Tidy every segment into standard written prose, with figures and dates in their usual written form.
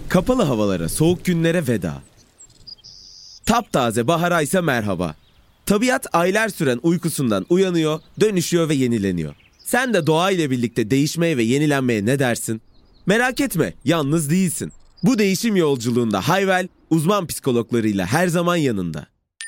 Kapalı havalara, soğuk günlere veda. Taptaze bahara ise merhaba. Tabiat aylar süren uykusundan uyanıyor, dönüşüyor ve yenileniyor. Sen de doğa ile birlikte değişmeye ve yenilenmeye ne dersin? Merak etme, yalnız değilsin. Bu değişim yolculuğunda Hayvel, uzman psikologlarıyla her zaman yanında.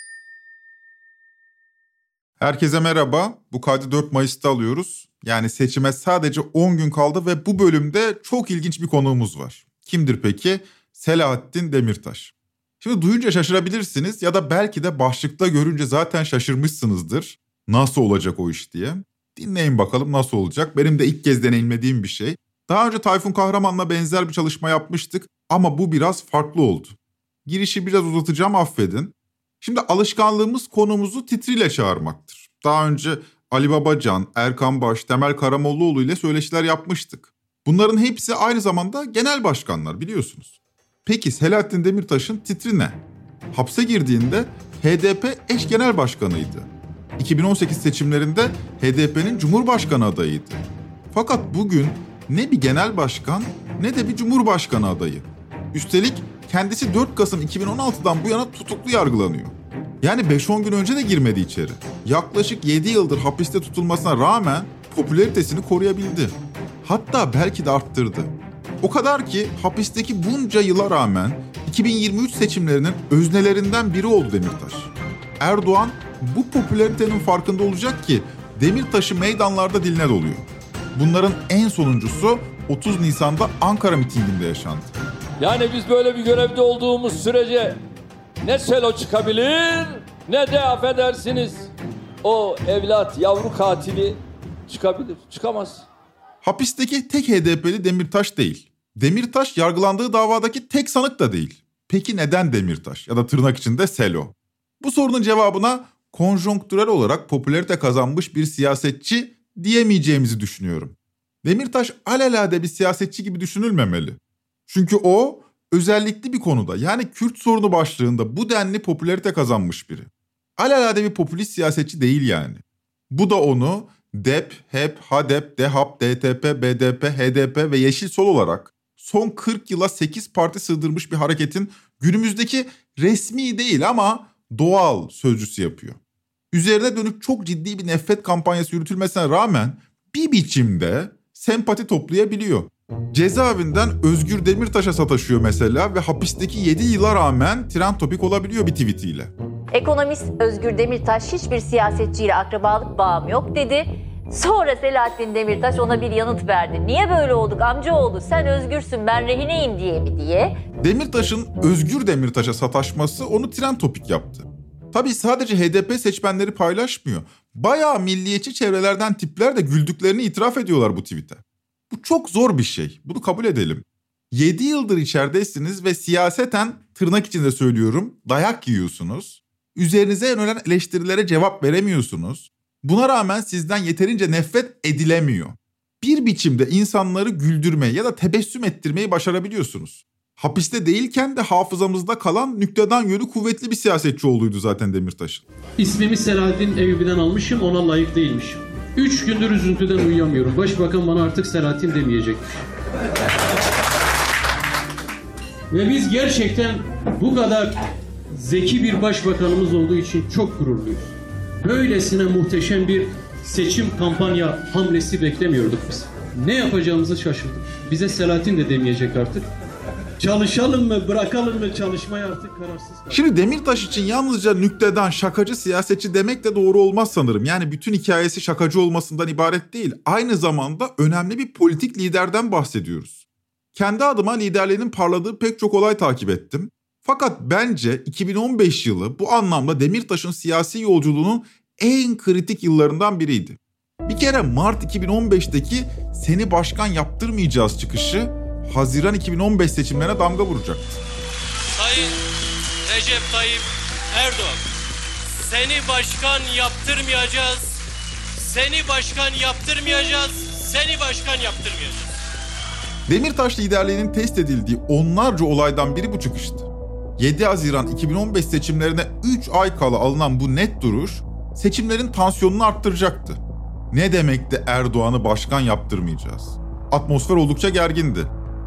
Herkese merhaba. Bu kaydı 4 Mayıs'ta alıyoruz. Yani seçime sadece 10 gün kaldı ve bu bölümde çok ilginç bir konuğumuz var. Kimdir peki? Selahattin Demirtaş. Şimdi duyunca şaşırabilirsiniz ya da belki de başlıkta görünce zaten şaşırmışsınızdır. Nasıl olacak o iş diye. Dinleyin bakalım nasıl olacak. Benim de ilk kez deneyimlediğim bir şey. Daha önce Tayfun Kahraman'la benzer bir çalışma yapmıştık ama bu biraz farklı oldu. Girişi biraz uzatacağım, affedin. Şimdi alışkanlığımız konumuzu titriyle çağırmaktır. Daha önce Ali Babacan, Erkan Baş, Temel Karamollaoğlu ile söyleşiler yapmıştık. Bunların hepsi aynı zamanda genel başkanlar, biliyorsunuz. Peki Selahattin Demirtaş'ın titri ne? Hapse girdiğinde HDP eş genel başkanıydı. 2018 seçimlerinde HDP'nin Cumhurbaşkanı adayıydı. Fakat bugün ne bir genel başkan ne de bir cumhurbaşkanı adayı. Üstelik kendisi 4 Kasım 2016'dan bu yana tutuklu yargılanıyor. Yani 5-10 gün önce de girmedi içeri. Yaklaşık 7 yıldır hapiste tutulmasına rağmen popülaritesini koruyabildi. Hatta belki de arttırdı. O kadar ki hapisteki bunca yıla rağmen 2023 seçimlerinin öznelerinden biri oldu Demirtaş. Erdoğan bu popülaritenin farkında olacak ki Demirtaş'ı meydanlarda diline doluyor. Bunların en sonuncusu 30 Nisan'da Ankara mitinginde yaşandı. Yani biz böyle bir görevde olduğumuz sürece ne selo çıkabilir ne de affedersiniz o evlat yavru katili çıkabilir. Çıkamaz. Hapisteki tek HDP'li Demirtaş değil. Demirtaş yargılandığı davadaki tek sanık da değil. Peki neden Demirtaş ya da tırnak içinde selo? Bu sorunun cevabına konjonktürel olarak popülarite kazanmış bir siyasetçi diyemeyeceğimizi düşünüyorum. Demirtaş alelade bir siyasetçi gibi düşünülmemeli. Çünkü o özellikli bir konuda, yani Kürt sorunu başlığında bu denli popülarite kazanmış biri. Alelade bir popülist siyasetçi değil yani. Bu da onu DEP, HEP, HADEP, DEHAP, DTP, BDP, HDP ve Yeşil Sol olarak son 40 yıla 8 parti sığdırmış bir hareketin günümüzdeki resmi değil ama doğal sözcüsü yapıyor. Üzerine dönük çok ciddi bir nefret kampanyası yürütülmesine rağmen bir biçimde sempati toplayabiliyor. Cezaevinden Özgür Demirtaş'a sataşıyor mesela ve hapisteki 7 yıla rağmen trend topik olabiliyor bir tweetiyle. Ekonomist Özgür Demirtaş hiçbir siyasetçiyle akrabalık bağım yok dedi. Sonra Selahattin Demirtaş ona bir yanıt verdi. Niye böyle olduk amcaoğlu, sen özgürsün ben rehineyim diye mi diye. Demirtaş'ın Özgür Demirtaş'a sataşması onu trend topik yaptı. Tabii sadece HDP seçmenleri paylaşmıyor. Bayağı milliyetçi çevrelerden tipler de güldüklerini itiraf ediyorlar bu tweet'e. Bu çok zor bir şey. Bunu kabul edelim. 7 yıldır içeridesiniz ve siyaseten, tırnak içinde söylüyorum, dayak yiyorsunuz. Üzerinize yönelen eleştirilere cevap veremiyorsunuz. Buna rağmen sizden yeterince nefret edilemiyor. Bir biçimde insanları güldürmeyi ya da tebessüm ettirmeyi başarabiliyorsunuz. Hapiste değilken de hafızamızda kalan nüktedan yönü kuvvetli bir siyasetçi olduğuydu zaten Demirtaş'ın. İsmimi Selahattin Eyyubi'den almışım, ona layık değilmişim. 3 gündür üzüntüden uyuyamıyorum. Başbakan bana artık Selahattin demeyecekmiş. Ve biz gerçekten bu kadar zeki bir başbakanımız olduğu için çok gururluyuz. Böylesine muhteşem bir seçim kampanya hamlesi beklemiyorduk biz. Ne yapacağımızı şaşırdık. Bize Selahattin de demeyecek artık. Çalışalım mı, bırakalım mı çalışmayı artık kararsız kaldık. Şimdi Demirtaş için yalnızca nüktedan, şakacı siyasetçi demek de doğru olmaz sanırım. Yani bütün hikayesi şakacı olmasından ibaret değil. Aynı zamanda önemli bir politik liderden bahsediyoruz. Kendi adıma liderliğinin parladığı pek çok olay takip ettim. Fakat bence 2015 yılı bu anlamda Demirtaş'ın siyasi yolculuğunun en kritik yıllarından biriydi. Bir kere Mart 2015'teki "seni başkan yaptırmayacağız" çıkışı Haziran 2015 seçimlerine damga vuracaktı. Sayın Recep Tayyip Erdoğan, seni başkan yaptırmayacağız, seni başkan yaptırmayacağız, seni başkan yaptırmayacağız. Demirtaş liderliğinin test edildiği onlarca olaydan biri bu çıkıştı. 7 Haziran 2015 seçimlerine 3 ay kala alınan bu net duruş seçimlerin tansiyonunu arttıracaktı. Ne demekti Erdoğan'ı başkan yaptırmayacağız? Atmosfer oldukça gergindi.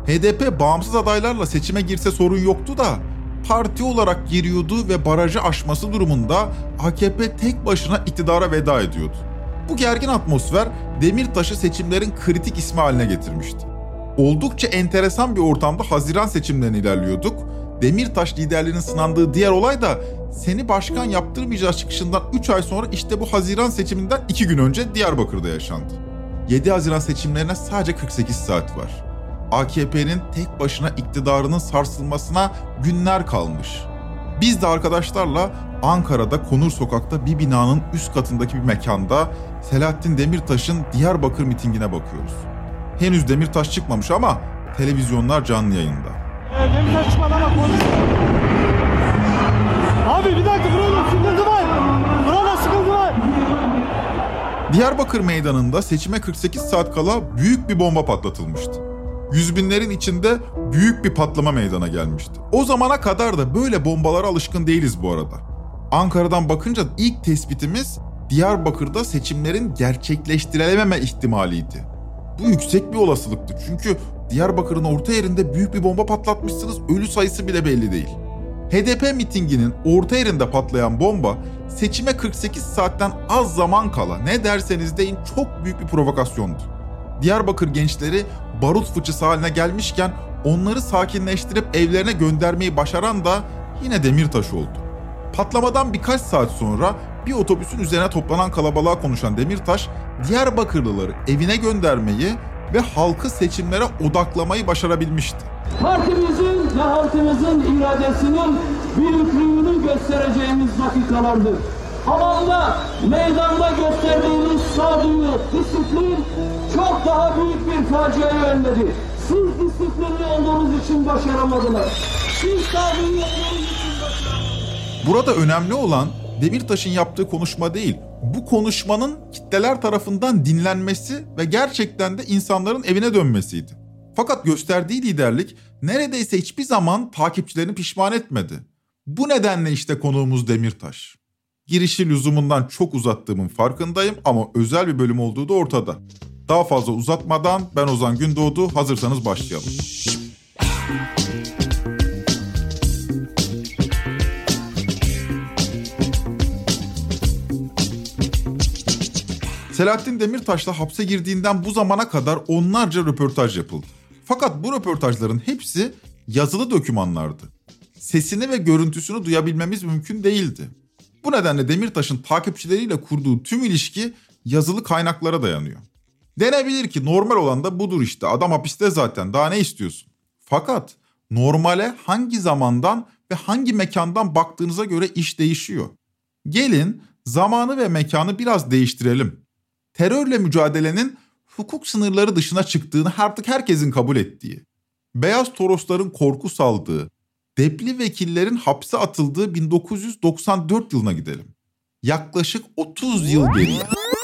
HDP bağımsız adaylarla seçime girse sorun yoktu da parti olarak giriyordu ve barajı aşması durumunda AKP tek başına iktidara veda ediyordu. Bu gergin atmosfer Demirtaş'ı seçimlerin kritik ismi haline getirmişti. Oldukça enteresan bir ortamda Haziran seçimlerine ilerliyorduk. Demirtaş liderliğinin sınandığı diğer olay da seni başkan yaptırmayacağız çıkışından 3 ay sonra işte bu Haziran seçiminden 2 gün önce Diyarbakır'da yaşandı. 7 Haziran seçimlerine sadece 48 saat var. AKP'nin tek başına iktidarının sarsılmasına günler kalmış. Biz de arkadaşlarla Ankara'da Konur Sokak'ta bir binanın üst katındaki bir mekanda Selahattin Demirtaş'ın Diyarbakır mitingine bakıyoruz. Henüz Demirtaş çıkmamış ama televizyonlar canlı yayında. Demirtaş çıkmadı ama konuş. Abi bir dakika, burada sıkıntı var. Burada sıkıntı var. Diyarbakır meydanında seçime 48 saat kala büyük bir bomba patlatılmıştı. Yüz binlerin içinde büyük bir patlama meydana gelmişti. O zamana kadar da böyle bombalara alışkın değiliz bu arada. Ankara'dan bakınca ilk tespitimiz Diyarbakır'da seçimlerin gerçekleştirilememe ihtimaliydi. Bu yüksek bir olasılıktı çünkü Diyarbakır'ın orta yerinde büyük bir bomba patlatmışsınız, ölü sayısı bile belli değil. HDP mitinginin orta yerinde patlayan bomba seçime 48 saatten az zaman kala ne derseniz deyin çok büyük bir provokasyondu. Diyarbakır gençleri barut fıçısı haline gelmişken onları sakinleştirip evlerine göndermeyi başaran da yine Demirtaş oldu. Patlamadan birkaç saat sonra bir otobüsün üzerine toplanan kalabalığa konuşan Demirtaş, Diyarbakırlıları evine göndermeyi ve halkı seçimlere odaklamayı başarabilmişti. Partimizin ve halkımızın iradesinin büyüklüğünü göstereceğimiz dakikalardır. Havanda, meydanda gösterdiğimiz sağduyu, disiplin çok daha büyük bir faciayı önledi. Siz disiplinli olduğunuz için başaramadılar. Siz sağduyu olduğunuz için başaramadılar. Burada önemli olan Demirtaş'ın yaptığı konuşma değil, bu konuşmanın kitleler tarafından dinlenmesi ve gerçekten de insanların evine dönmesiydi. Fakat gösterdiği liderlik neredeyse hiçbir zaman takipçilerini pişman etmedi. Bu nedenle işte konuğumuz Demirtaş. Girişi lüzumundan çok uzattığımın farkındayım ama özel bir bölüm olduğu da ortada. Daha fazla uzatmadan ben Ozan Gündoğdu, hazırsanız başlayalım. Selahattin Demirtaş'la hapse girdiğinden bu zamana kadar onlarca röportaj yapıldı. Fakat bu röportajların hepsi yazılı dokümanlardı. Sesini ve görüntüsünü duyabilmemiz mümkün değildi. Bu nedenle Demirtaş'ın takipçileriyle kurduğu tüm ilişki yazılı kaynaklara dayanıyor. Denebilir ki normal olan da budur işte, adam hapiste zaten, daha ne istiyorsun? Fakat normale hangi zamandan ve hangi mekandan baktığınıza göre iş değişiyor. Gelin zamanı ve mekanı biraz değiştirelim. Terörle mücadelenin hukuk sınırları dışına çıktığını artık herkesin kabul ettiği, Beyaz Torosların korku saldığı, depli vekillerin hapse atıldığı 1994 yılına gidelim. Yaklaşık 30 yıl geriye.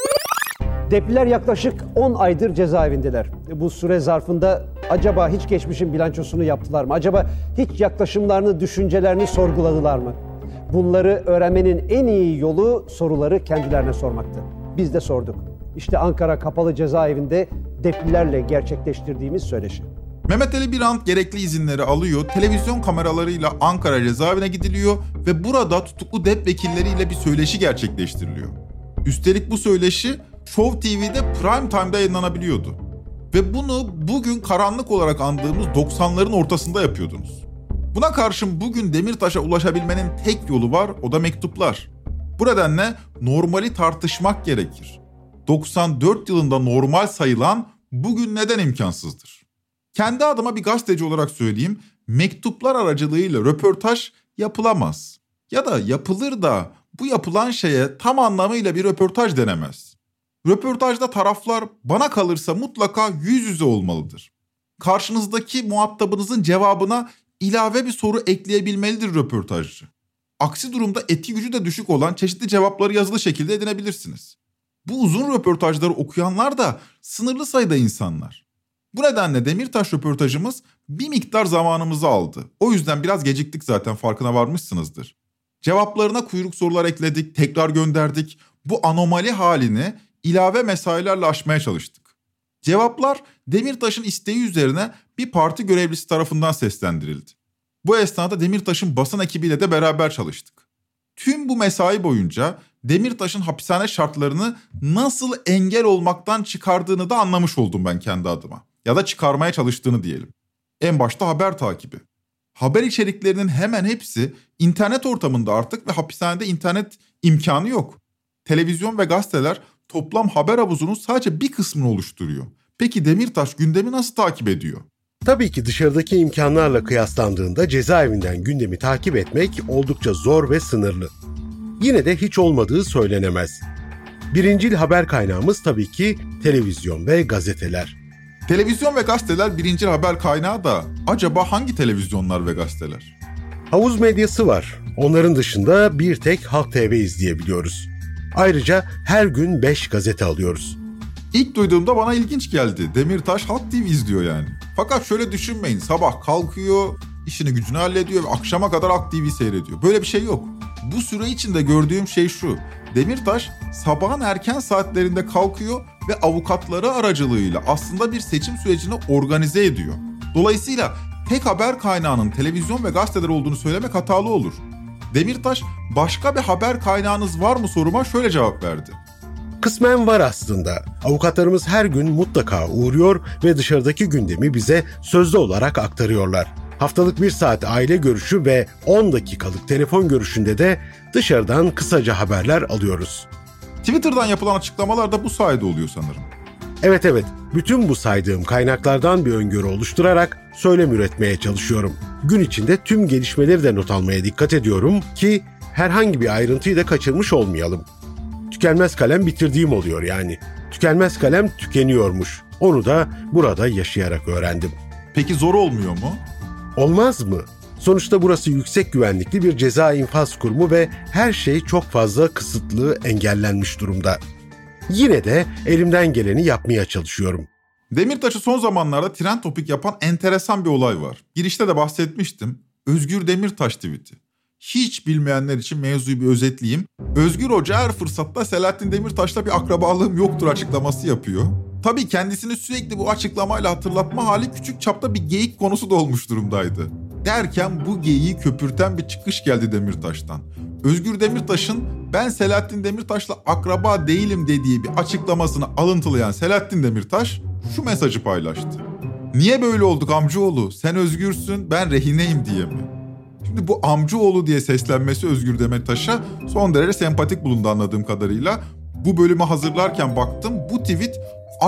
Depliler yaklaşık 10 aydır cezaevindeler. Bu süre zarfında acaba hiç geçmişin bilançosunu yaptılar mı? Acaba hiç yaklaşımlarını, düşüncelerini sorguladılar mı? Bunları öğrenmenin en iyi yolu soruları kendilerine sormaktı. Biz de sorduk. İşte Ankara Kapalı Cezaevinde deplilerle gerçekleştirdiğimiz söyleşi. Mehmet Ali Birant gerekli izinleri alıyor, televizyon kameralarıyla Ankara cezaevine gidiliyor ve burada tutuklu dep vekilleriyle bir söyleşi gerçekleştiriliyor. Üstelik bu söyleşi Show TV'de prime time'da yayınlanabiliyordu. Ve bunu bugün karanlık olarak andığımız 90'ların ortasında yapıyordunuz. Buna karşın bugün Demirtaş'a ulaşabilmenin tek yolu var, o da mektuplar. Bu nedenle normali tartışmak gerekir. 94 yılında normal sayılan bugün neden imkansızdır? Kendi adıma bir gazeteci olarak söyleyeyim, mektuplar aracılığıyla röportaj yapılamaz. Ya da yapılır da bu yapılan şeye tam anlamıyla bir röportaj denemez. Röportajda taraflar bana kalırsa mutlaka yüz yüze olmalıdır. Karşınızdaki muhatabınızın cevabına ilave bir soru ekleyebilmelidir röportajcı. Aksi durumda etki gücü de düşük olan çeşitli cevapları yazılı şekilde edinebilirsiniz. Bu uzun röportajları okuyanlar da sınırlı sayıda insanlar. Bu nedenle Demirtaş röportajımız bir miktar zamanımızı aldı. O yüzden biraz geciktik, zaten farkına varmışsınızdır. Cevaplarına kuyruk sorular ekledik, tekrar gönderdik. Bu anomali halini ilave mesailerle aşmaya çalıştık. Cevaplar Demirtaş'ın isteği üzerine bir parti görevlisi tarafından seslendirildi. Bu esnada Demirtaş'ın basın ekibiyle de beraber çalıştık. Tüm bu mesai boyunca Demirtaş'ın hapishane şartlarını nasıl engel olmaktan çıkardığını da anlamış oldum ben kendi adıma. Ya da çıkarmaya çalıştığını diyelim. En başta haber takibi. Haber içeriklerinin hemen hepsi internet ortamında artık ve hapishanede internet imkanı yok. Televizyon ve gazeteler toplam haber havuzunun sadece bir kısmını oluşturuyor. Peki Demirtaş gündemi nasıl takip ediyor? Tabii ki dışarıdaki imkanlarla kıyaslandığında cezaevinden gündemi takip etmek oldukça zor ve sınırlı. Yine de hiç olmadığı söylenemez. Birincil haber kaynağımız tabii ki televizyon ve gazeteler. Televizyon ve gazeteler birincil haber kaynağı da acaba hangi televizyonlar ve gazeteler? Havuz medyası var. Onların dışında bir tek Halk TV izleyebiliyoruz. Ayrıca her gün 5 gazete alıyoruz. İlk duyduğumda bana ilginç geldi. Demirtaş Halk TV izliyor yani. Fakat şöyle düşünmeyin. Sabah kalkıyor, işini gücünü hallediyor ve akşama kadar Halk TV seyrediyor. Böyle bir şey yok. Bu süre içinde gördüğüm şey şu. Demirtaş sabahın erken saatlerinde kalkıyor ve avukatları aracılığıyla aslında bir seçim sürecini organize ediyor. Dolayısıyla tek haber kaynağının televizyon ve gazeteler olduğunu söylemek hatalı olur. Demirtaş başka bir haber kaynağınız var mı soruma şöyle cevap verdi. Kısmen var aslında. Avukatlarımız her gün mutlaka uğruyor ve dışarıdaki gündemi bize sözlü olarak aktarıyorlar. Haftalık 1 saat aile görüşü ve 10 dakikalık telefon görüşünde de dışarıdan kısaca haberler alıyoruz. Twitter'dan yapılan açıklamalar da bu sayede oluyor sanırım. Evet. Bütün bu saydığım kaynaklardan bir öngörü oluşturarak söylem üretmeye çalışıyorum. Gün içinde tüm gelişmeleri de not almaya dikkat ediyorum ki herhangi bir ayrıntıyı da kaçırmış olmayalım. Tükenmez kalem bitirdiğim oluyor yani. Tükenmez kalem tükeniyormuş. Onu da burada yaşayarak öğrendim. Peki zor olmuyor mu? Olmaz mı? Sonuçta burası yüksek güvenlikli bir ceza infaz kurumu ve her şey çok fazla kısıtlı, engellenmiş durumda. Yine de elimden geleni yapmaya çalışıyorum. Demirtaş'ı son zamanlarda trend topik yapan enteresan bir olay var. Girişte de bahsetmiştim. Özgür Demirtaş tweet'i. Hiç bilmeyenler için mevzuyu bir özetleyeyim. Özgür Hoca her fırsatta Selahattin Demirtaş'la bir akrabalığım yoktur açıklaması yapıyor. Tabii kendisini sürekli bu açıklamayla hatırlatma hali küçük çapta bir geyik konusu da olmuş durumdaydı. Derken bu geyiği köpürten bir çıkış geldi Demirtaş'tan. Özgür Demirtaş'ın ben Selahattin Demirtaş'la akraba değilim dediği bir açıklamasını alıntılayan Selahattin Demirtaş şu mesajı paylaştı. Niye böyle olduk amcaoğlu? Sen özgürsün, ben rehineyim diye mi? Şimdi bu amcaoğlu diye seslenmesi Özgür Demirtaş'a son derece sempatik bulundu anladığım kadarıyla. Bu bölümü hazırlarken baktım bu tweet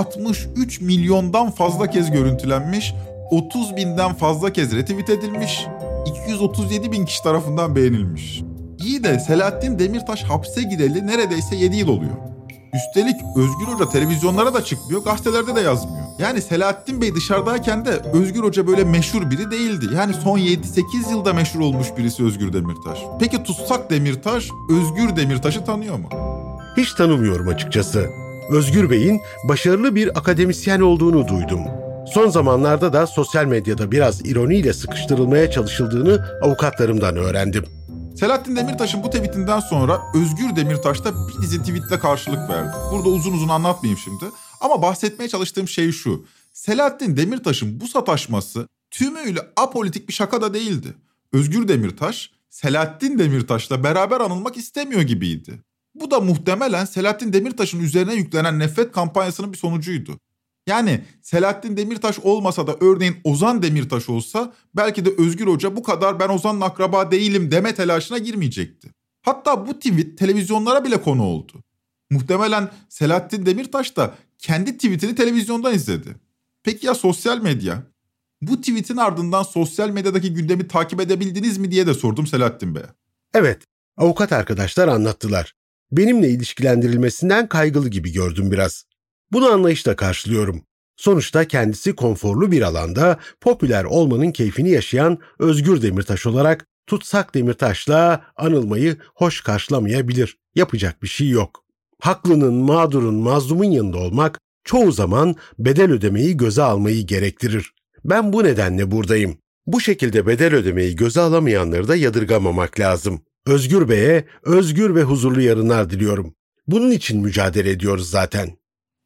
63 milyondan fazla kez görüntülenmiş, 30 binden fazla kez retweet edilmiş, 237 bin kişi tarafından beğenilmiş. İyi de Selahattin Demirtaş hapse gireli neredeyse 7 yıl oluyor. Üstelik Özgür Hoca televizyonlara da çıkmıyor, gazetelerde de yazmıyor. Yani Selahattin Bey dışarıdayken de Özgür Hoca böyle meşhur biri değildi. Yani son 7-8 yılda meşhur olmuş birisi Özgür Demirtaş. Peki tutsak Demirtaş, Özgür Demirtaş'ı tanıyor mu? Hiç tanımıyorum açıkçası. Özgür Bey'in başarılı bir akademisyen olduğunu duydum. Son zamanlarda da sosyal medyada biraz ironiyle sıkıştırılmaya çalışıldığını avukatlarımdan öğrendim. Selahattin Demirtaş'ın bu tweetinden sonra Özgür Demirtaş da bir dizi tweetle karşılık verdi. Burada uzun uzun anlatmayayım şimdi. Ama bahsetmeye çalıştığım şey şu. Selahattin Demirtaş'ın bu sataşması tümüyle apolitik bir şaka da değildi. Özgür Demirtaş, Selahattin Demirtaş'la beraber anılmak istemiyor gibiydi. Bu da muhtemelen Selahattin Demirtaş'ın üzerine yüklenen nefret kampanyasının bir sonucuydu. Yani Selahattin Demirtaş olmasa da örneğin Ozan Demirtaş olsa belki de Özgür Hoca bu kadar ben Ozan'la akraba değilim deme telaşına girmeyecekti. Hatta bu tweet televizyonlara bile konu oldu. Muhtemelen Selahattin Demirtaş da kendi tweetini televizyondan izledi. Peki ya sosyal medya? Bu tweetin ardından sosyal medyadaki gündemi takip edebildiniz mi diye de sordum Selahattin Bey'e. Evet, avukat arkadaşlar anlattılar. Benimle ilişkilendirilmesinden kaygılı gibi gördüm biraz. Bunu anlayışla karşılıyorum. Sonuçta kendisi konforlu bir alanda popüler olmanın keyfini yaşayan Özgür Demirtaş olarak tutsak Demirtaş'la anılmayı hoş karşılamayabilir. Yapacak bir şey yok. Haklının, mağdurun, mazlumun yanında olmak çoğu zaman bedel ödemeyi göze almayı gerektirir. Ben bu nedenle buradayım. Bu şekilde bedel ödemeyi göze alamayanları da yadırgamamak lazım. Özgür Bey'e özgür ve huzurlu yarınlar diliyorum. Bunun için mücadele ediyoruz zaten.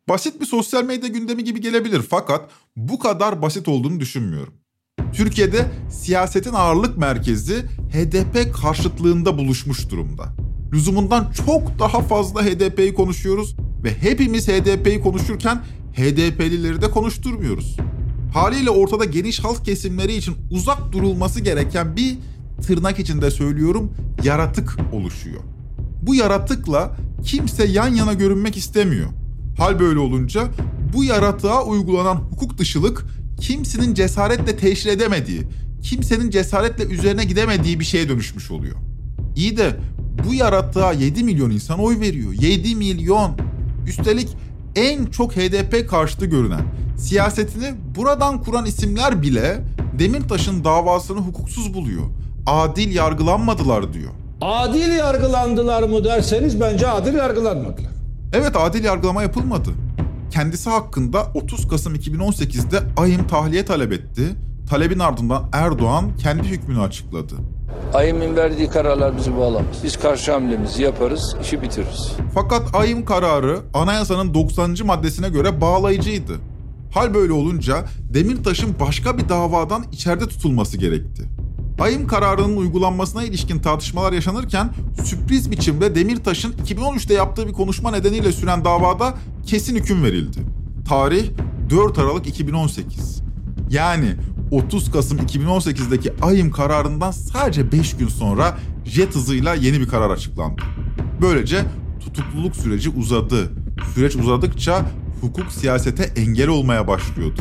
Basit bir sosyal medya gündemi gibi gelebilir fakat bu kadar basit olduğunu düşünmüyorum. Türkiye'de siyasetin ağırlık merkezi HDP karşıtlığında buluşmuş durumda. Lüzumundan çok daha fazla HDP'yi konuşuyoruz ve hepimiz HDP'yi konuşurken HDP'lileri de konuşturmuyoruz. Haliyle ortada geniş halk kesimleri için uzak durulması gereken bir, tırnak içinde söylüyorum, yaratık oluşuyor. Bu yaratıkla kimse yan yana görünmek istemiyor. Hal böyle olunca bu yaratığa uygulanan hukuk dışılık kimsenin cesaretle teşhir edemediği, kimsenin cesaretle üzerine gidemediği bir şeye dönüşmüş oluyor. İyi de bu yaratığa 7 milyon insan oy veriyor. 7 milyon. Üstelik en çok HDP karşıtı görünen, siyasetini buradan kuran isimler bile Demirtaş'ın davasını hukuksuz buluyor. Adil yargılanmadılar diyor. Adil yargılandılar mı derseniz bence adil yargılanmadılar. Evet, adil yargılama yapılmadı. Kendisi hakkında 30 Kasım 2018'de AİM tahliye talep etti. Talebin ardından Erdoğan kendi hükmünü açıkladı. AİM'in verdiği kararlar bizi bağlamaz. Biz karşı hamlemizi yaparız, işi bitiririz. Fakat AİM kararı anayasanın 90. maddesine göre bağlayıcıydı. Hal böyle olunca Demirtaş'ın başka bir davadan içeride tutulması gerekti. AİM kararının uygulanmasına ilişkin tartışmalar yaşanırken sürpriz biçimde Demirtaş'ın 2013'te yaptığı bir konuşma nedeniyle süren davada kesin hüküm verildi. Tarih 4 Aralık 2018. Yani 30 Kasım 2018'deki AİM kararından sadece 5 gün sonra jet hızıyla yeni bir karar açıklandı. Böylece tutukluluk süreci uzadı. Süreç uzadıkça hukuk siyasete engel olmaya başlıyordu.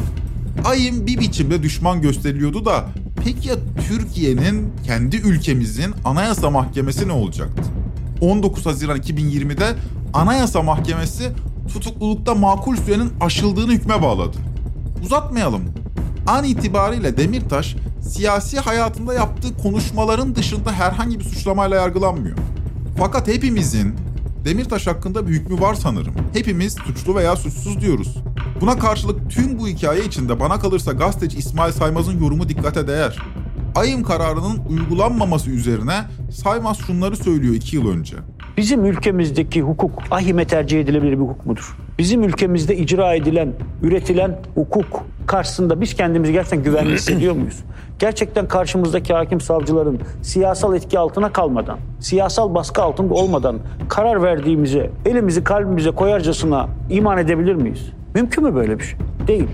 AİM bir biçimde düşman gösteriliyordu da peki ya Türkiye'nin, kendi ülkemizin Anayasa Mahkemesi ne olacaktı? 19 Haziran 2020'de Anayasa Mahkemesi tutuklulukta makul sürenin aşıldığını hükme bağladı. Uzatmayalım. An itibariyle Demirtaş siyasi hayatında yaptığı konuşmaların dışında herhangi bir suçlamayla yargılanmıyor. Fakat hepimizin Demirtaş hakkında bir hükmü var sanırım. Hepimiz suçlu veya suçsuz diyoruz. Buna karşılık tüm bu hikaye içinde bana kalırsa gazeteci İsmail Saymaz'ın yorumu dikkate değer. AİM kararının uygulanmaması üzerine Saymaz şunları söylüyor 2 yıl önce. Bizim ülkemizdeki hukuk AİM'e tercih edilebilir bir hukuk mudur? Bizim ülkemizde icra edilen, üretilen hukuk karşısında biz kendimizi gerçekten güvenli hissediyor muyuz? Gerçekten karşımızdaki hakim savcıların siyasal etki altına kalmadan, siyasal baskı altında olmadan karar verdiğimize, elimizi kalbimize koyarcasına iman edebilir miyiz? Mümkün mü böyle bir şey? Değil.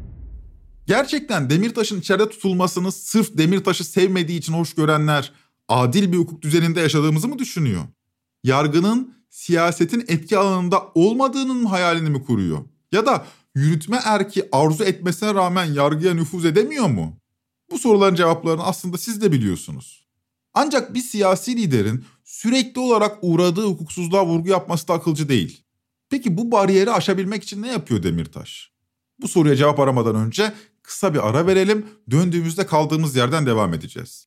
Gerçekten Demirtaş'ın içeride tutulmasını sırf Demirtaş'ı sevmediği için hoş görenler adil bir hukuk düzeninde yaşadığımızı mı düşünüyor? Yargının siyasetin etki alanında olmadığının hayalini mi kuruyor? Ya da yürütme erki arzu etmesine rağmen yargıya nüfuz edemiyor mu? Bu soruların cevaplarını aslında siz de biliyorsunuz. Ancak bir siyasi liderin sürekli olarak uğradığı hukuksuzluğa vurgu yapması da akılcı değil. Peki bu bariyeri aşabilmek için ne yapıyor Demirtaş? Bu soruya cevap aramadan önce kısa bir ara verelim. Döndüğümüzde kaldığımız yerden devam edeceğiz.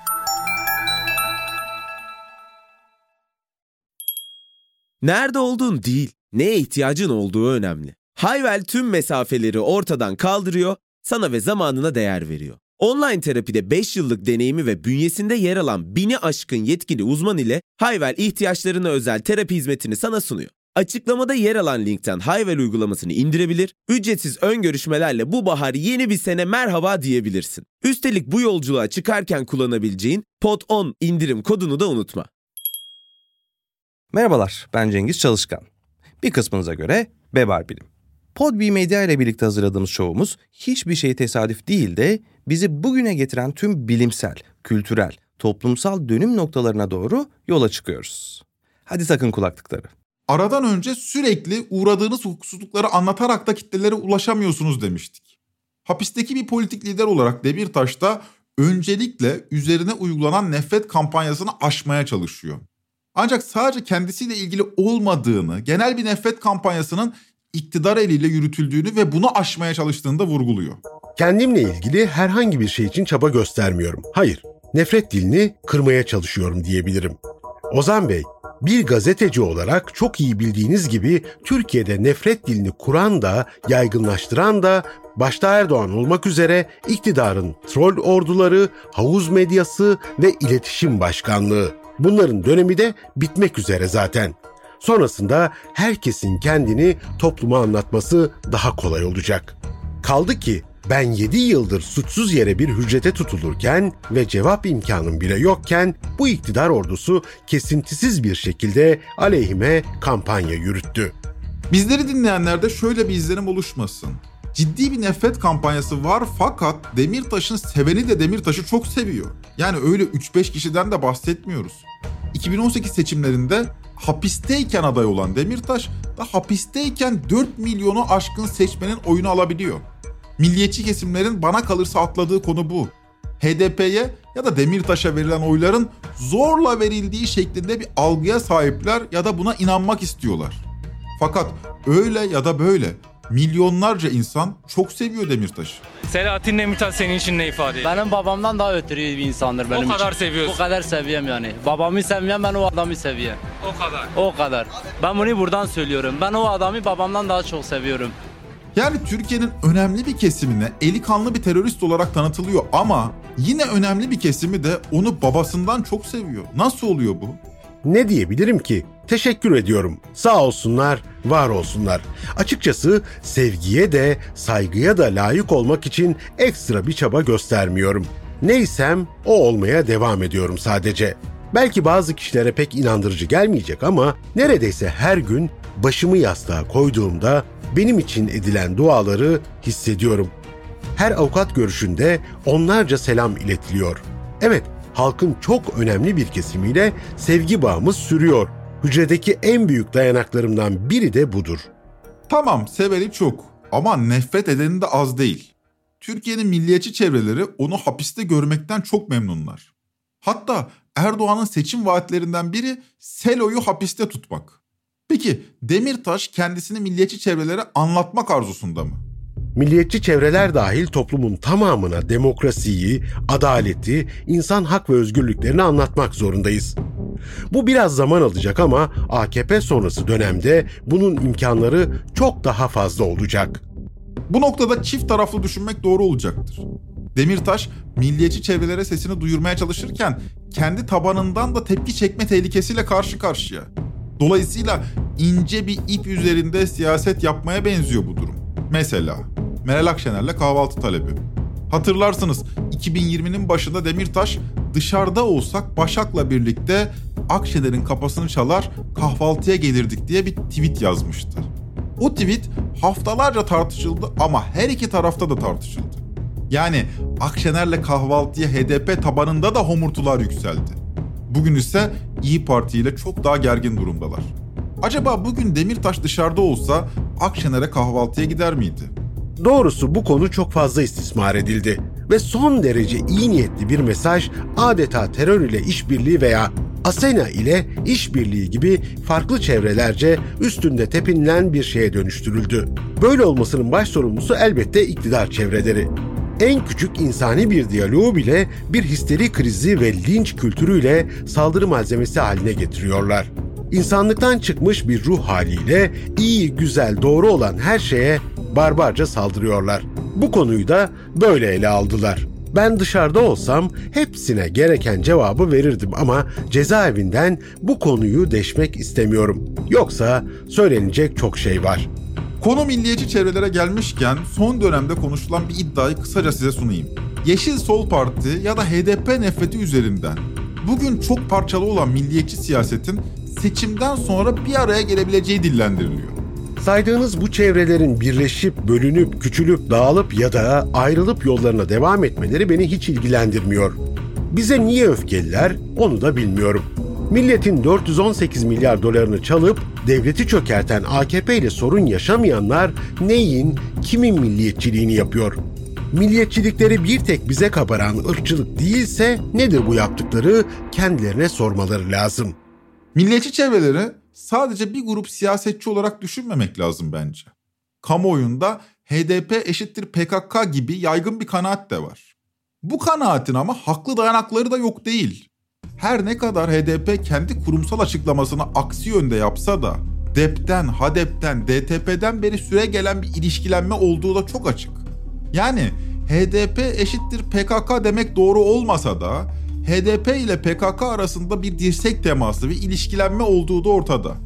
Nerede olduğun değil, neye ihtiyacın olduğu önemli. Hayvel tüm mesafeleri ortadan kaldırıyor, sana ve zamanına değer veriyor. Online terapide 5 yıllık deneyimi ve bünyesinde yer alan 1000'i aşkın yetkili uzman ile Hayvel ihtiyaçlarına özel terapi hizmetini sana sunuyor. Açıklamada yer alan linkten Hayvel uygulamasını indirebilir, ücretsiz ön görüşmelerle bu bahar yeni bir sene merhaba diyebilirsin. Üstelik bu yolculuğa çıkarken kullanabileceğin POD10 indirim kodunu da unutma. Merhabalar, ben Cengiz Çalışkan. Bir kısmınıza göre Bebar Bilim. Podbi Medya ile birlikte hazırladığımız şovumuz hiçbir şey tesadüf değil de bizi bugüne getiren tüm bilimsel, kültürel, toplumsal dönüm noktalarına doğru yola çıkıyoruz. Hadi takın kulaklıkları. Aradan önce sürekli uğradığınız hukuksuzlukları anlatarak da kitlelere ulaşamıyorsunuz demiştik. Hapisteki bir politik lider olarak Demirtaş da öncelikle üzerine uygulanan nefret kampanyasını aşmaya çalışıyor. Ancak sadece kendisiyle ilgili olmadığını, genel bir nefret kampanyasının iktidar eliyle yürütüldüğünü ve bunu aşmaya çalıştığını da vurguluyor. Kendimle ilgili herhangi bir şey için çaba göstermiyorum. Hayır, nefret dilini kırmaya çalışıyorum diyebilirim. Ozan Bey, bir gazeteci olarak çok iyi bildiğiniz gibi Türkiye'de nefret dilini kuran da, yaygınlaştıran da başta Erdoğan olmak üzere iktidarın troll orduları, havuz medyası ve iletişim başkanlığı. Bunların dönemi de bitmek üzere zaten. Sonrasında herkesin kendini topluma anlatması daha kolay olacak. Kaldı ki ben 7 yıldır suçsuz yere bir hücrete tutulurken ve cevap imkanım bile yokken bu iktidar ordusu kesintisiz bir şekilde aleyhime kampanya yürüttü. Bizleri dinleyenlerde şöyle bir izlenim oluşmasın. Ciddi bir nefret kampanyası var fakat Demirtaş'ın seveni de Demirtaş'ı çok seviyor. Yani öyle 3-5 kişiden de bahsetmiyoruz. 2018 seçimlerinde hapisteyken aday olan Demirtaş da hapisteyken 4 milyonu aşkın seçmenin oyunu alabiliyor. Milliyetçi kesimlerin bana kalırsa atladığı konu bu. HDP'ye ya da Demirtaş'a verilen oyların zorla verildiği şeklinde bir algıya sahipler ya da buna inanmak istiyorlar. Fakat öyle ya da böyle milyonlarca insan çok seviyor Demirtaş'ı. Selahattin Demirtaş senin için ne ifade ediyor? Benim babamdan daha ötürü bir insandır benim için. O kadar seviyorsun. O kadar seviyorum yani. Babamı sevmeyen ben o adamı seviyorum. O kadar. O kadar. Ben bunu buradan söylüyorum. Ben o adamı babamdan daha çok seviyorum. Yani Türkiye'nin önemli bir kesimine eli kanlı bir terörist olarak tanıtılıyor ama yine önemli bir kesimi de onu babasından çok seviyor. Nasıl oluyor bu? Ne diyebilirim ki? Teşekkür ediyorum. Sağ olsunlar, var olsunlar. Açıkçası sevgiye de, saygıya da layık olmak için ekstra bir çaba göstermiyorum. Neysem o olmaya devam ediyorum sadece. Belki bazı kişilere pek inandırıcı gelmeyecek ama neredeyse her gün başımı yastığa koyduğumda benim için edilen duaları hissediyorum. Her avukat görüşünde onlarca selam iletiliyor. Evet, halkın çok önemli bir kesimiyle sevgi bağımız sürüyor. Hücredeki en büyük dayanaklarımdan biri de budur. Tamam, seveni çok ama nefret edeni de az değil. Türkiye'nin milliyetçi çevreleri onu hapiste görmekten çok memnunlar. Hatta Erdoğan'ın seçim vaatlerinden biri Selo'yu hapiste tutmak. Peki Demirtaş kendisini milliyetçi çevrelere anlatmak arzusunda mı? Milliyetçi çevreler dahil toplumun tamamına demokrasiyi, adaleti, insan hak ve özgürlüklerini anlatmak zorundayız. Bu biraz zaman alacak ama AKP sonrası dönemde bunun imkanları çok daha fazla olacak. Bu noktada çift taraflı düşünmek doğru olacaktır. Demirtaş, milliyetçi çevrelere sesini duyurmaya çalışırken kendi tabanından da tepki çekme tehlikesiyle karşı karşıya. Dolayısıyla ince bir ip üzerinde siyaset yapmaya benziyor bu durum. Mesela Meral Akşener'le kahvaltı talebi. Hatırlarsınız 2020'nin başında Demirtaş dışarıda olsak Başak'la birlikte Akşener'in kapısını çalar kahvaltıya gelirdik diye bir tweet yazmıştı. O tweet haftalarca tartışıldı ama her iki tarafta da tartışıldı. Yani Akşener'le kahvaltıya HDP tabanında da homurtular yükseldi. Bugün ise İYİ Parti ile çok daha gergin durumdalar. Acaba bugün Demirtaş dışarıda olsa Akşener'e kahvaltıya gider miydi? Doğrusu bu konu çok fazla istismar edildi ve son derece iyi niyetli bir mesaj adeta terör ile işbirliği veya Asena ile işbirliği gibi farklı çevrelerce üstünde tepinilen bir şeye dönüştürüldü. Böyle olmasının baş sorumlusu elbette iktidar çevreleri. En küçük insani bir diyaloğu bile bir histeri krizi ve linç kültürüyle saldırı malzemesi haline getiriyorlar. İnsanlıktan çıkmış bir ruh haliyle iyi, güzel, doğru olan her şeye barbarca saldırıyorlar. Bu konuyu da böyle ele aldılar. Ben dışarıda olsam hepsine gereken cevabı verirdim ama cezaevinden bu konuyu deşmek istemiyorum. Yoksa söylenecek çok şey var. Konu milliyetçi çevrelere gelmişken son dönemde konuşulan bir iddiayı kısaca size sunayım. Yeşil Sol Parti ya da HDP nefreti üzerinden bugün çok parçalı olan milliyetçi siyasetin seçimden sonra bir araya gelebileceği dillendiriliyor. Saydığınız bu çevrelerin birleşip, bölünüp, küçülüp, dağılıp ya da ayrılıp yollarına devam etmeleri beni hiç ilgilendirmiyor. Bize niye öfkeliler onu da bilmiyorum. Milletin 418 milyar dolarını çalıp devleti çökerten AKP ile sorun yaşamayanlar neyin, kimin milliyetçiliğini yapıyor? Milliyetçilikleri bir tek bize kabaran ırkçılık değilse nedir bu yaptıkları kendilerine sormaları lazım. Milliyetçi çevreleri sadece bir grup siyasetçi olarak düşünmemek lazım bence. Kamuoyunda HDP eşittir PKK gibi yaygın bir kanaat de var. Bu kanaatin ama haklı dayanakları da yok değil. Her ne kadar HDP kendi kurumsal açıklamasını aksi yönde yapsa da DEP'ten, HADEP'ten, DTP'den beri süre gelen bir ilişkilenme olduğu da çok açık. Yani HDP eşittir PKK demek doğru olmasa da HDP ile PKK arasında bir dirsek teması ve ilişkilenme olduğu da ortada.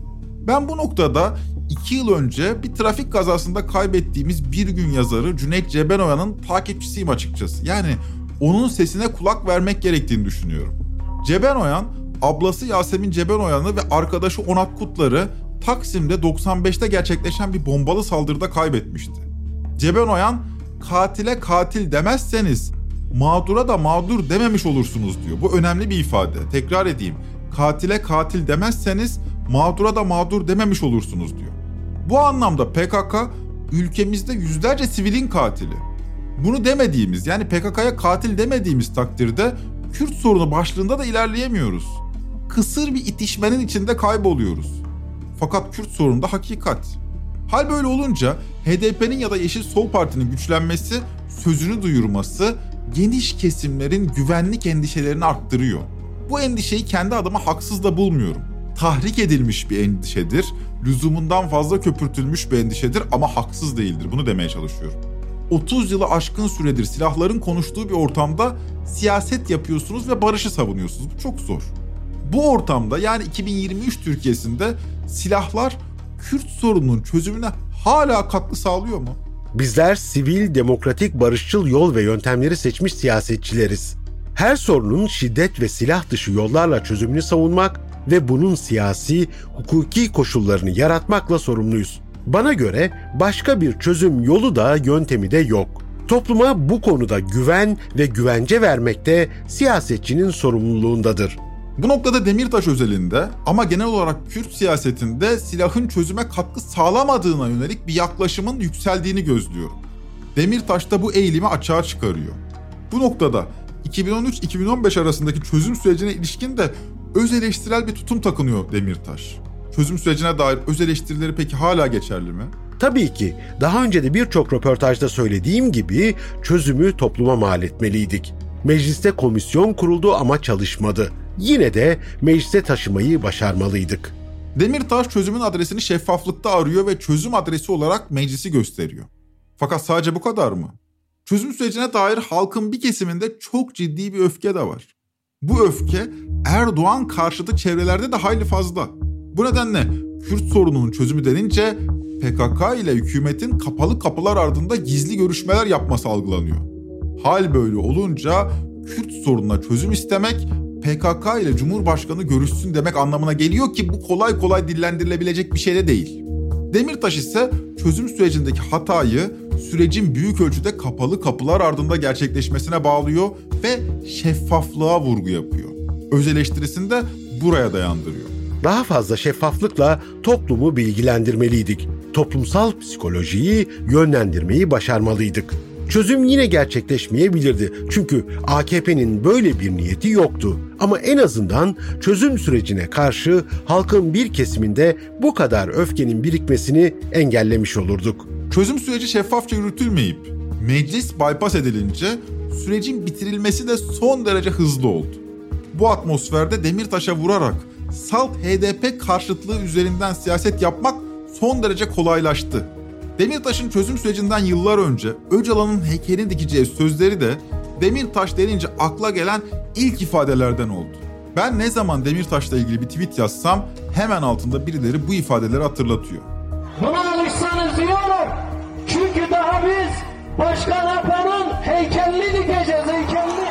Ben bu noktada 2 yıl önce bir trafik kazasında kaybettiğimiz Bir Gün yazarı Cüneyt Cebenoyan'ın takipçisiyim açıkçası. Yani onun sesine kulak vermek gerektiğini düşünüyorum. Cebenoyan, ablası Yasemin Cebenoyan'ı ve arkadaşı Onat Kutlar'ı Taksim'de 95'te gerçekleşen bir bombalı saldırıda kaybetmişti. Cebenoyan, katile katil demezseniz mağdura da mağdur dememiş olursunuz diyor. Bu önemli bir ifade. Tekrar edeyim. Katile katil demezseniz mağdura da mağdur dememiş olursunuz diyor. Bu anlamda PKK ülkemizde yüzlerce sivilin katili. Bunu demediğimiz, yani PKK'ya katil demediğimiz takdirde Kürt sorunu başlığında da ilerleyemiyoruz. Kısır bir itişmenin içinde kayboluyoruz. Fakat Kürt sorununda hakikat. Hal böyle olunca HDP'nin ya da Yeşil Sol Parti'nin güçlenmesi, sözünü duyurması geniş kesimlerin güvenlik endişelerini arttırıyor. Bu endişeyi kendi adıma haksız da bulmuyorum. Tahrik edilmiş bir endişedir, lüzumundan fazla köpürtülmüş bir endişedir ama haksız değildir. Bunu demeye çalışıyorum. 30 yılı aşkın süredir silahların konuştuğu bir ortamda siyaset yapıyorsunuz ve barışı savunuyorsunuz. Bu çok zor. Bu ortamda, yani 2023 Türkiye'sinde silahlar Kürt sorununun çözümüne hala katkı sağlıyor mu? Bizler sivil, demokratik, barışçıl yol ve yöntemleri seçmiş siyasetçileriz. Her sorunun şiddet ve silah dışı yollarla çözümünü savunmak ve bunun siyasi, hukuki koşullarını yaratmakla sorumluyuz. Bana göre başka bir çözüm yolu da yöntemi de yok. Topluma bu konuda güven ve güvence vermek de siyasetçinin sorumluluğundadır. Bu noktada Demirtaş özelinde ama genel olarak Kürt siyasetinde silahın çözüme katkı sağlamadığına yönelik bir yaklaşımın yükseldiğini gözlüyorum. Demirtaş da bu eğilimi açığa çıkarıyor. Bu noktada 2013-2015 arasındaki çözüm sürecine ilişkin de öz eleştirel bir tutum takınıyor Demirtaş. Çözüm sürecine dair öz eleştirileri peki hala geçerli mi? Tabii ki. Daha önce de birçok röportajda söylediğim gibi çözümü topluma mal etmeliydik. Mecliste komisyon kuruldu ama çalışmadı. Yine de meclise taşımayı başarmalıydık. Demirtaş çözümün adresini şeffaflıkta arıyor ve çözüm adresi olarak meclisi gösteriyor. Fakat sadece bu kadar mı? Çözüm sürecine dair halkın bir kesiminde çok ciddi bir öfke de var. Bu öfke Erdoğan karşıtı çevrelerde de hayli fazla. Bu nedenle Kürt sorununun çözümü denince PKK ile hükümetin kapalı kapılar ardında gizli görüşmeler yapması algılanıyor. Hal böyle olunca Kürt sorununa çözüm istemek PKK ile Cumhurbaşkanı görüşsün demek anlamına geliyor ki bu kolay kolay dillendirilebilecek bir şey de değil. Demirtaş ise çözüm sürecindeki hatayı sürecin büyük ölçüde kapalı kapılar ardında gerçekleşmesine bağlıyor ve şeffaflığa vurgu yapıyor. Öz eleştirisini de buraya dayandırıyor. Daha fazla şeffaflıkla toplumu bilgilendirmeliydik. Toplumsal psikolojiyi yönlendirmeyi başarmalıydık. Çözüm yine gerçekleşmeyebilirdi. Çünkü AKP'nin böyle bir niyeti yoktu. Ama en azından çözüm sürecine karşı halkın bir kesiminde bu kadar öfkenin birikmesini engellemiş olurduk. Çözüm süreci şeffafça yürütülmeyip meclis bypass edilince sürecin bitirilmesi de son derece hızlı oldu. Bu atmosferde Demirtaş'a vurarak salt HDP karşıtlığı üzerinden siyaset yapmak son derece kolaylaştı. Demirtaş'ın çözüm sürecinden yıllar önce Öcalan'ın heykelini dikeceği sözleri de Demirtaş denince akla gelen ilk ifadelerden oldu. Ben ne zaman Demirtaş'la ilgili bir tweet yazsam hemen altında birileri bu ifadeleri hatırlatıyor. Buna alışsanız iyi olur. Çünkü daha biz Başkan Apo'nun heykelini dikeceğiz, heykelini.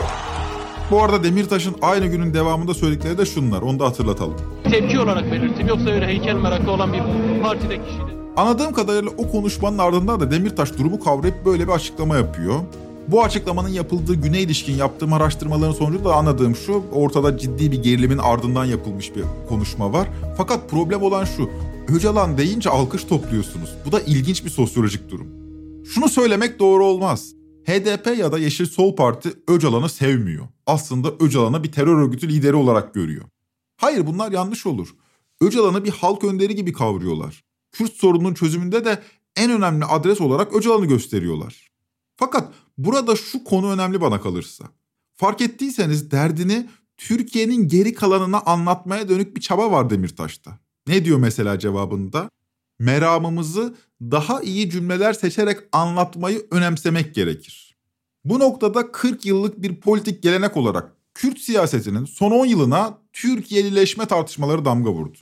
Bu arada Demirtaş'ın aynı günün devamında söyledikleri de şunlar, onu da hatırlatalım. Tepki olarak belirttim, yoksa öyle heykel meraklı olan bir partide kişiydi. Anladığım kadarıyla o konuşmanın ardından da Demirtaş durumu kavrayıp böyle bir açıklama yapıyor. Bu açıklamanın yapıldığı güne ilişkin yaptığım araştırmaların sonucu da anladığım şu, ortada ciddi bir gerilimin ardından yapılmış bir konuşma var. Fakat problem olan şu, Öcalan deyince alkış topluyorsunuz. Bu da ilginç bir sosyolojik durum. Şunu söylemek doğru olmaz. HDP ya da Yeşil Sol Parti Öcalan'ı sevmiyor. Aslında Öcalan'ı bir terör örgütü lideri olarak görüyor. Hayır, bunlar yanlış olur. Öcalan'ı bir halk önderi gibi kavruyorlar. Kürt sorununun çözümünde de en önemli adres olarak Öcalan'ı gösteriyorlar. Fakat burada şu konu önemli bana kalırsa. Fark ettiyseniz derdini Türkiye'nin geri kalanına anlatmaya dönük bir çaba var Demirtaş'ta. Ne diyor mesela cevabında? Meramımızı daha iyi cümleler seçerek anlatmayı önemsemek gerekir. Bu noktada 40 yıllık bir politik gelenek olarak Kürt siyasetinin son 10 yılına Türkiye'lileşme tartışmaları damga vurdu.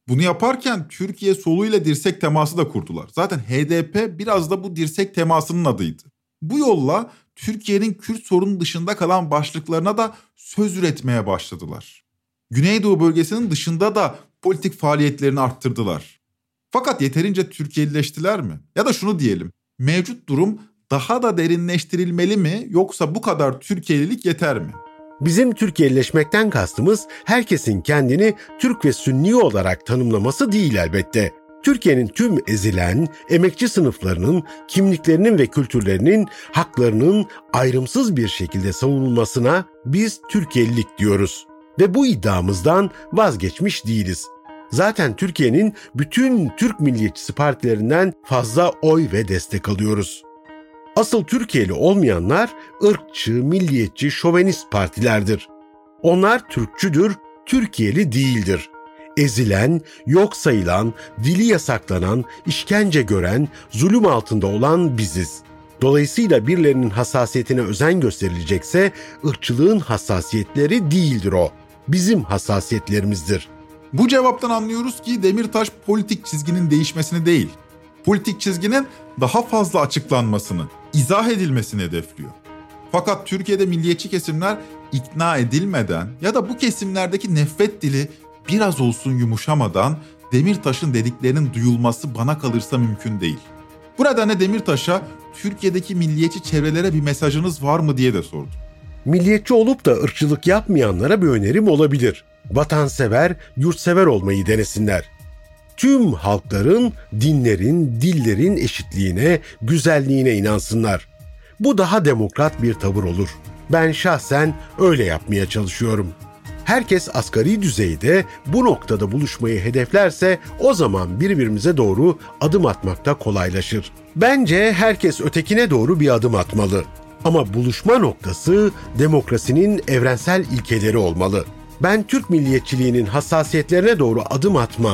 Bunu yaparken Türkiye soluyla dirsek teması da kurdular. Zaten HDP biraz da bu dirsek temasının adıydı. Bu yolla Türkiye'nin Kürt sorunu dışında kalan başlıklarına da söz üretmeye başladılar. Güneydoğu bölgesinin dışında da politik faaliyetlerini arttırdılar. Fakat yeterince Türkiye'lileştiler mi? Ya da şunu diyelim, mevcut durum daha da derinleştirilmeli mi yoksa bu kadar Türkiye'lilik yeter mi? Bizim Türkiye'lileşmekten kastımız herkesin kendini Türk ve Sünni olarak tanımlaması değil elbette. Türkiye'nin tüm ezilen, emekçi sınıflarının kimliklerinin ve kültürlerinin haklarının ayrımsız bir şekilde savunulmasına biz Türkiye'lilik diyoruz. Ve bu iddiamızdan vazgeçmiş değiliz. Zaten Türkiye'nin bütün Türk milliyetçisi partilerinden fazla oy ve destek alıyoruz. Asıl Türkiye'li olmayanlar ırkçı, milliyetçi, şovenist partilerdir. Onlar Türkçüdür, Türkiye'li değildir. Ezilen, yok sayılan, dili yasaklanan, işkence gören, zulüm altında olan biziz. Dolayısıyla birilerinin hassasiyetine özen gösterilecekse ırkçılığın hassasiyetleri değildir o. Bizim hassasiyetlerimizdir. Bu cevaptan anlıyoruz ki Demirtaş politik çizginin değişmesini değil, politik çizginin daha fazla açıklanmasını, izah edilmesini hedefliyor. Fakat Türkiye'de milliyetçi kesimler ikna edilmeden ya da bu kesimlerdeki nefret dili biraz olsun yumuşamadan Demirtaş'ın dediklerinin duyulması bana kalırsa mümkün değil. Bu nedenle Demirtaş'a Türkiye'deki milliyetçi çevrelere bir mesajınız var mı diye de sordum. Milliyetçi olup da ırkçılık yapmayanlara bir önerim olabilir. Vatansever, yurtsever olmayı denesinler. Tüm halkların, dinlerin, dillerin eşitliğine, güzelliğine inansınlar. Bu daha demokrat bir tavır olur. Ben şahsen öyle yapmaya çalışıyorum. Herkes asgari düzeyde bu noktada buluşmayı hedeflerse o zaman birbirimize doğru adım atmakta kolaylaşır. Bence herkes ötekine doğru bir adım atmalı. Ama buluşma noktası demokrasinin evrensel ilkeleri olmalı. Ben Türk milliyetçiliğinin hassasiyetlerine doğru adım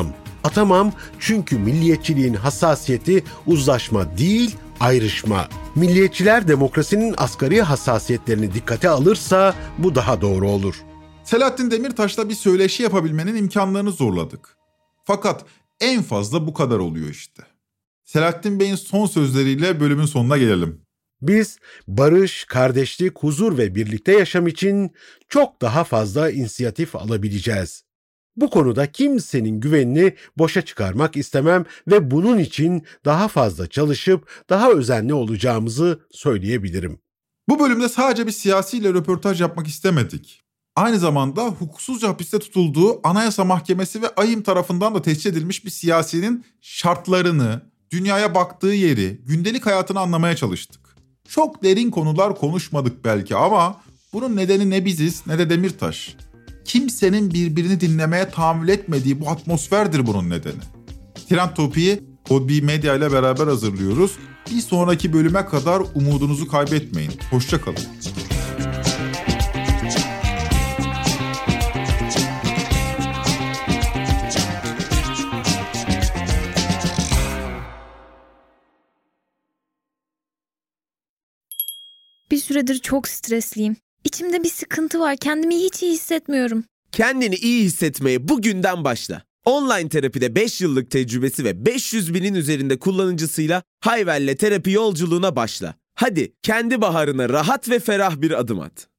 atamam çünkü milliyetçiliğin hassasiyeti uzlaşma değil, ayrışma. Milliyetçiler demokrasinin asgari hassasiyetlerini dikkate alırsa bu daha doğru olur. Selahattin Demirtaş'la bir söyleşi yapabilmenin imkanlarını zorladık. Fakat en fazla bu kadar oluyor işte. Selahattin Bey'in son sözleriyle bölümün sonuna gelelim. Biz barış, kardeşlik, huzur ve birlikte yaşam için çok daha fazla inisiyatif alabileceğiz. Bu konuda kimsenin güvenini boşa çıkarmak istemem ve bunun için daha fazla çalışıp daha özenli olacağımızı söyleyebilirim. Bu bölümde sadece bir siyasiyle röportaj yapmak istemedik. Aynı zamanda hukuksuzca hapiste tutulduğu Anayasa Mahkemesi ve AİM tarafından da tescil edilmiş bir siyasinin şartlarını, dünyaya baktığı yeri, gündelik hayatını anlamaya çalıştık. Çok derin konular konuşmadık belki ama bunun nedeni ne biziz ne de Demirtaş. Kimsenin birbirini dinlemeye tahammül etmediği bu atmosferdir bunun nedeni. Trend Topi'yi Podbi Medya ile beraber hazırlıyoruz. Bir sonraki bölüme kadar umudunuzu kaybetmeyin. Hoşça kalın. Bir süredir çok stresliyim. İçimde bir sıkıntı var. Kendimi hiç iyi hissetmiyorum. Kendini iyi hissetmeye bugünden başla. Online terapide 5 yıllık tecrübesi ve 500 binin üzerinde kullanıcısıyla Hayvel'le terapi yolculuğuna başla. Hadi kendi baharına rahat ve ferah bir adım at.